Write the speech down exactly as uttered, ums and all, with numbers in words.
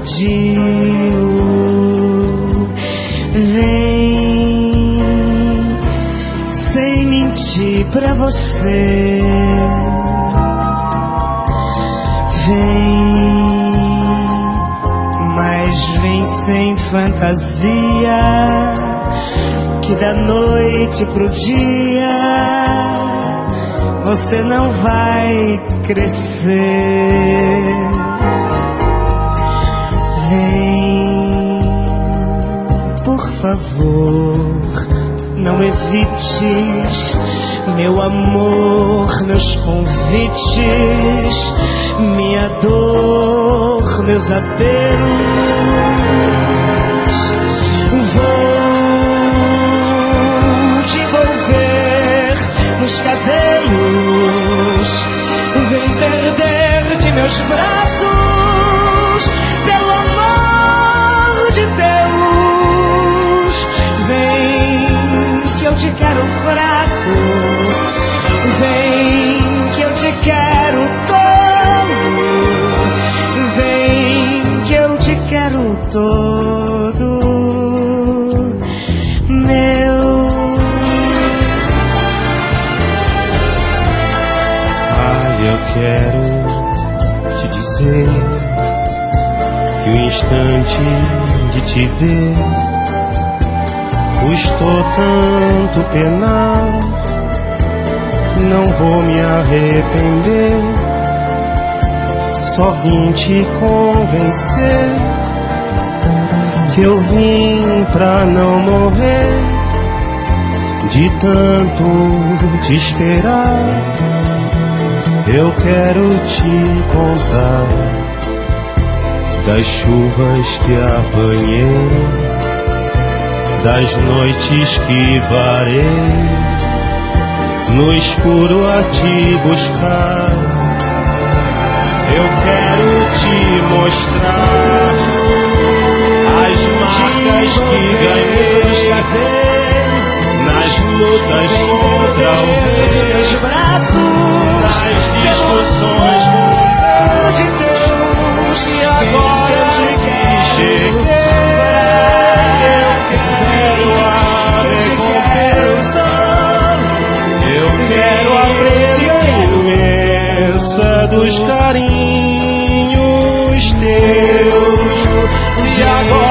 tardio. Vem, sem mentir pra você. Vem, mas vem sem fantasia, que da noite pro dia você não vai crescer. Vem, por favor, não evites, meu amor, meus convites, minha dor, meus apelos. Vou te envolver nos cabelos, vem perder de meus braços, pelo amor de Deus. Vem que eu te quero fraco, vem que eu te quero tolo, vem que eu te quero todo meu. Ai, eu quero te dizer que o instante de te ver custou tanto penar. Não vou me arrepender, só vim te convencer que eu vim pra não morrer, de tanto te esperar. Eu quero te contar das chuvas que apanhei, das noites que varei no escuro a te buscar. Eu quero te mostrar as marcas que ganhei nas lutas contra o vento, nas discussões de Deus. E agora que cheguei, eu quero a recompensa. Eu quero a recompensa dos carinhos teus. E agora